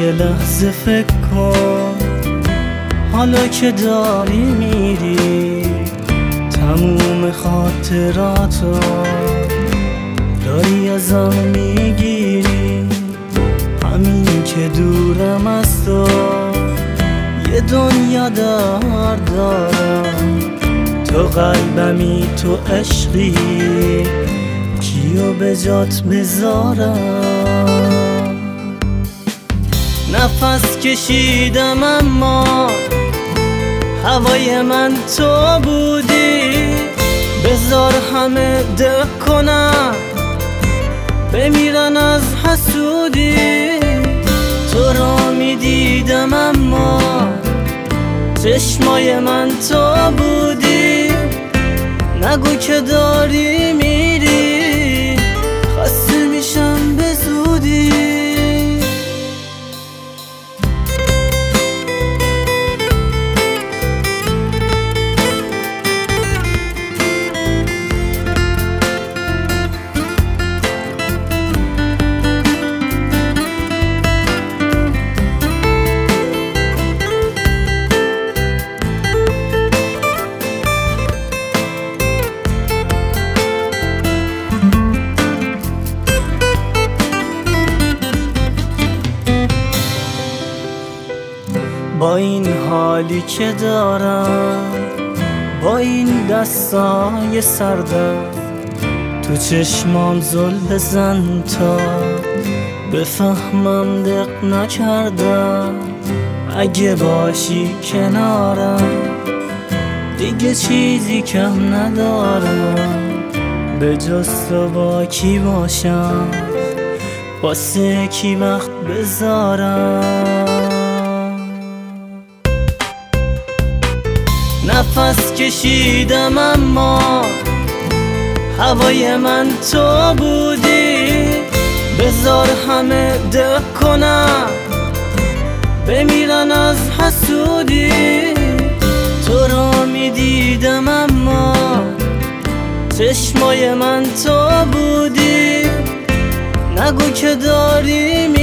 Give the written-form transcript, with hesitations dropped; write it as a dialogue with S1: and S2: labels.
S1: یه لحظه فکر کن، حالا که داری میری تموم خاطراتو داری ازم میگیری. همین که دورم از تو یه دنیا دارم، تو قلبمی تو عشقی، کیو به جات بذارم. نفس کشیدم اما هوای من تو بودی، بذار همه دق کنم بمیرن از حسودی. تو را میدیدم اما چشمای من تو بودی، نگو که داری میری خسته میشم به زودی. با این حالی که دارم، با این دستای سردم، تو چشمام زل بزن تا بفهمم دق نکردم. اگه باشی کنارم دیگه چیزی کم ندارم، به جز تو با کی باشم، واسه کی وقت بذارم. نفس کشیدم اما هوای من تو بودی، بذار همه دق کنم بمیرن از حسودی. تو را میدیدم اما چشمای من تو بودی، نگو که داری